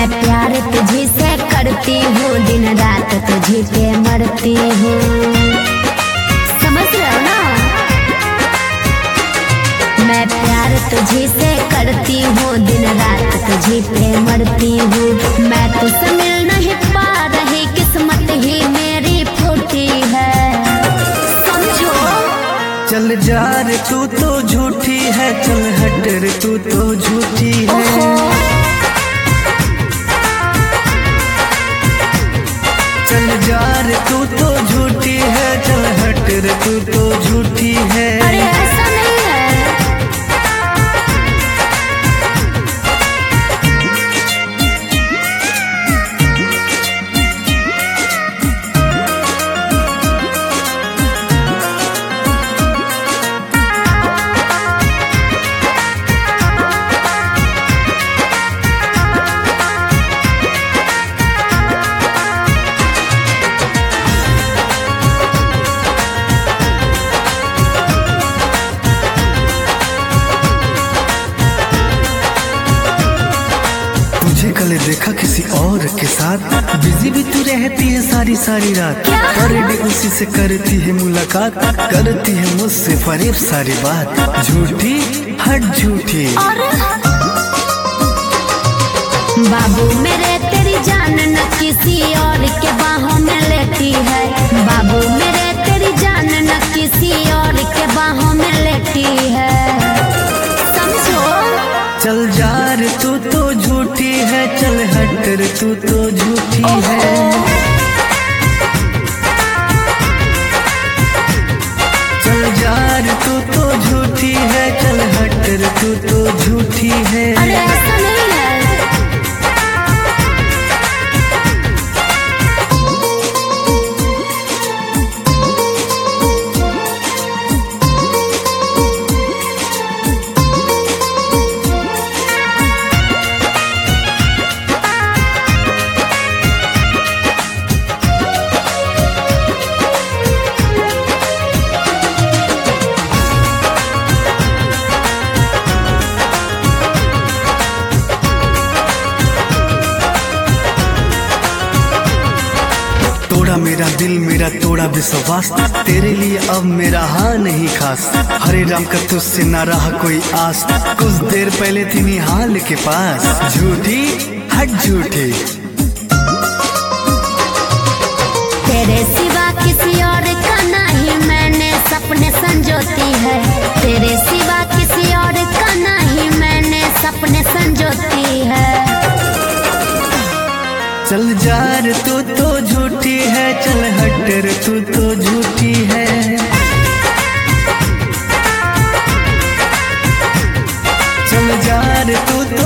मैं प्यार तुझे से करती हूँ, दिन रात तुझे पे मरती हूँ। समझ रहे हो ना? मैं प्यार तुझे से करती हूँ, दिन रात तुझे पे मरती हूँ। मैं तुझसे मिल नहीं पा रही, किस्मत ही मेरी फूटी है, समझो। चल जा रे तू तो झूठी है, चल हट रे तू तो झूठी है। चल जा रे तू तो झूठी है, चल हट रे तू तो झूठी है। अरे ऐसा नहीं है। कल देखा किसी और के साथ, बिजी भी तू रहती है सारी सारी रात। पर डे उसी से करती है मुलाकात, करती है मुझसे फरेब सारी बात। झूठी हट झूठी। बाबू मेरे तेरी जान न किसी और के बाहों में लेती है। बाबू मेरे तेरी जान न किसी और के बाहों में लेती है, समझो। चल जा रे तू तो झूठी है, चल हट रे तू तो झूठी है। चल जा रे तू तो झूठी है, चल हट रे तू तो झूठी है। अरे ऐसा नहीं है। तोड़ा मेरा दिल मेरा तोड़ा विश्वास, तेरे लिए अब मेरा हाँ नहीं खास। हरे राम का तुझसे ना रहा कोई आस, कुछ देर पहले थी निहाल के पास। झूठी हट झूठी। तेरे सिवा किसी और का नहीं मैंने सपने संजोती है। तेरे सिवा किसी और का नहीं मैंने सपने संजोती है। चल जा रे तू तो झूठी है, चल हट रे तू तो झूठी है। चल जा रे तू तो